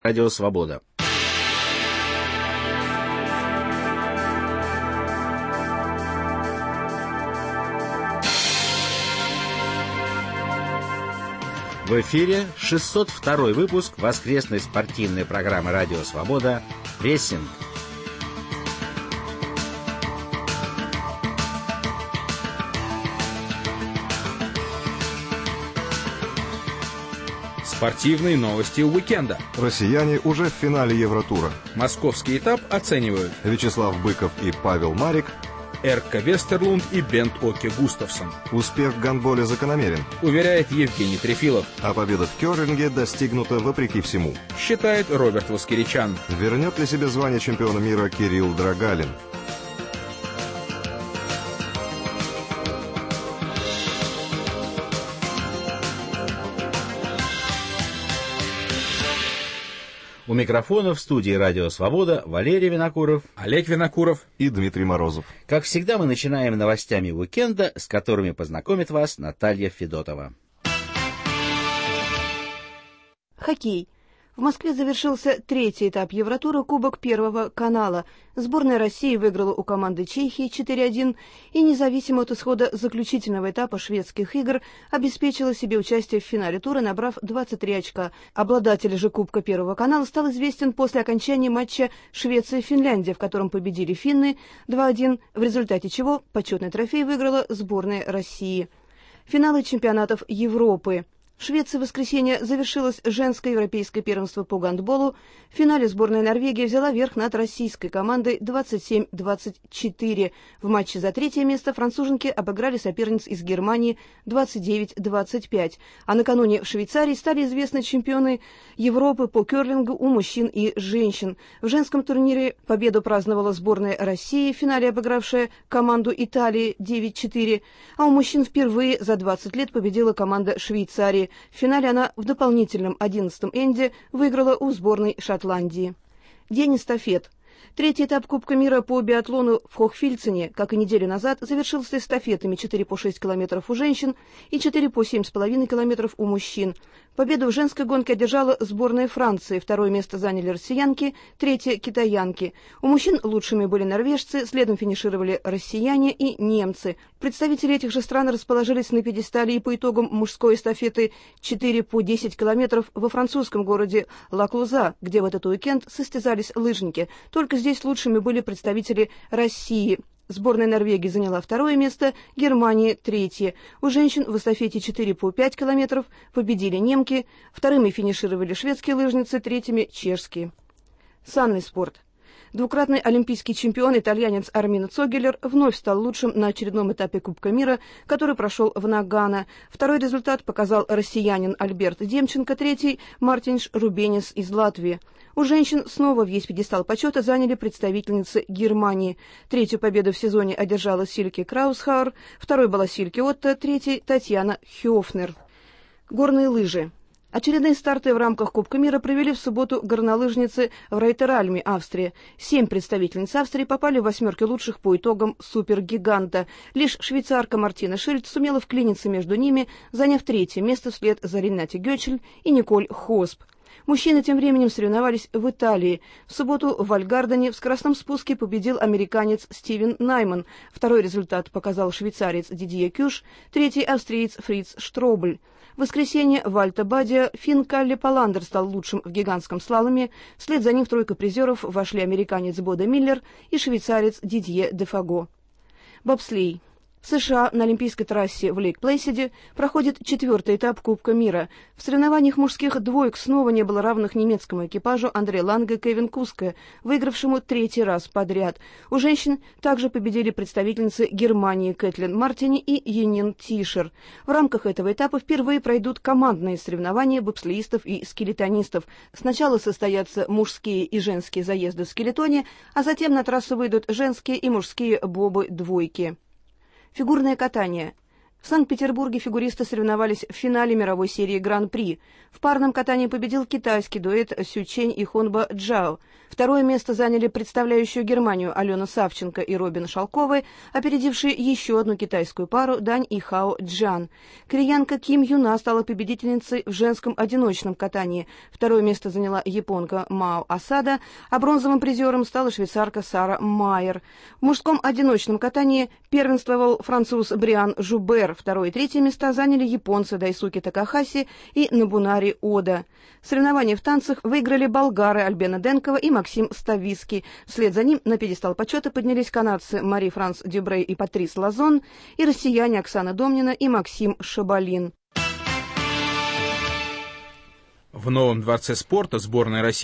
Радио Свобода. В эфире 602 выпуск воскресной спортивной программы «Радио Свобода» «Прессинг». Спортивные новости уикенда. Россияне уже в финале Евротура. Московский этап оценивают Вячеслав Быков и Павел Марик. Эрка Вестерлунд и Бент Оке Густавсон. Успех в гандболе закономерен, уверяет Евгений Трефилов. а победа в керлинге достигнута вопреки всему, Считает Роберт Воскиричан. Вернет ли себе звание чемпиона мира Кирилл Драгалин? У микрофона в студии «Радио Свобода» Валерий Винокуров, Олег Винокуров И Дмитрий Морозов. Как всегда, мы начинаем новостями уикенда, с которыми познакомит вас Наталья Федотова. Хоккей. В Москве завершился третий этап Евротура Кубок Первого канала. Сборная России выиграла у команды Чехии 4-1 и, независимо от исхода заключительного этапа шведских игр, обеспечила себе участие в финале тура, набрав 23 очка. Обладатель же Кубка Первого канала стал известен после окончания матча Швеция-Финляндия, в котором победили финны 2-1, в результате чего почетный трофей выиграла сборная России. Финалы чемпионатов Европы. В Швеции в воскресенье завершилось женское европейское первенство по гандболу. В финале сборная Норвегии взяла верх над российской командой 27-24. В матче за третье место француженки обыграли соперниц из Германии 29-25. А накануне в Швейцарии стали известны чемпионы Европы по керлингу у мужчин и женщин. В женском турнире победу праздновала сборная России, в финале обыгравшая команду Италии 9-4. А у мужчин впервые за 20 лет победила команда Швейцарии. В финале она в дополнительном 11-м энде выиграла у сборной Шотландии. День эстафет. Третий этап Кубка мира по биатлону в Хохфильцене, как и неделю назад, завершился эстафетами 4 по 6 километров у женщин и 4 по 7,5 километров у мужчин. Победу в женской гонке одержала сборная Франции, второе место заняли россиянки, третье – китаянки. У мужчин лучшими были норвежцы, следом финишировали россияне и немцы. Представители этих же стран расположились на пьедестале и по итогам мужской эстафеты 4 по 10 километров во французском городе Ла-Клуза, где в этот уикенд состязались лыжники. Только здесь лучшими были представители России. Сборная Норвегии заняла второе место, Германия – третье. У женщин в эстафете 4 по 5 километров победили немки, вторыми финишировали шведские лыжницы, третьими – чешские. Санный спорт. Двукратный олимпийский чемпион, итальянец Армино Цогелер, вновь стал лучшим на очередном этапе Кубка мира, который прошел в Нагано. Второй результат показал россиянин Альберт Демченко, третий – Мартинш Рубенис из Латвии. У женщин снова весь пьедестал почета заняли представительницы Германии. Третью победу в сезоне одержала Сильке Краусхауэр, второй была Сильке Отто, третий – Татьяна Хёфнер. Горные лыжи. Очередные старты в рамках Кубка мира провели в субботу горнолыжницы в Рейтеральме, Австрия. 7 представительниц Австрии попали в восьмерки лучших по итогам супергиганта. Лишь швейцарка Мартина Шильд сумела вклиниться между ними, заняв третье место вслед за Ренате Гёчель и Николь Хосп. Мужчины тем временем соревновались в Италии. В субботу в Вальгардене в скоростном спуске победил американец Стивен Найман. Второй результат показал швейцарец Дидье Кюш, третий – австриец Фриц Штробль. В воскресенье в Альто-Бадио финн Калле Паландер стал лучшим в гигантском слаломе. Вслед за ним в тройку призеров вошли американец Бодо Миллер и швейцарец Дидье Дефаго. Бобслей. В США на олимпийской трассе в Лейк-Плэйсиде проходит четвертый этап Кубка мира. В соревнованиях мужских двоек снова не было равных немецкому экипажу Андре Ланге и Кевин Куске, выигравшему третий раз подряд. У женщин также победили представительницы Германии Кэтлин Мартини и Енин Тишер. В рамках этого этапа впервые пройдут командные соревнования бобслеистов и скелетонистов. Сначала состоятся мужские и женские заезды в скелетоне, а затем на трассу выйдут женские и мужские бобы-двойки. Фигурное катание. В Санкт-Петербурге фигуристы соревновались в финале мировой серии Гран-при. В парном катании победил китайский дуэт Сю Чень и Хонба Джао. Второе место заняли представляющую Германию Алена Савченко и Робин Шалковы, опередившие еще одну китайскую пару Дань и Хао Джан. Кореянка Ким Юна стала победительницей в женском одиночном катании. Второе место заняла японка Мао Асада, а бронзовым призером стала швейцарка Сара Майер. В мужском одиночном катании первенствовал француз Бриан Жубер. Второе и третье места заняли японцы Дайсуки Такахаси и Нобунари Ода. Соревнования в танцах выиграли болгары Альбена Денкова и Максим Ставицкий. Вслед за ним на пьедестал почета поднялись канадцы Мари Франс Дюбрей и Патрис Лазон и россияне Оксана Домнина и Максим Шабалин. В новом дворце спорта сборная России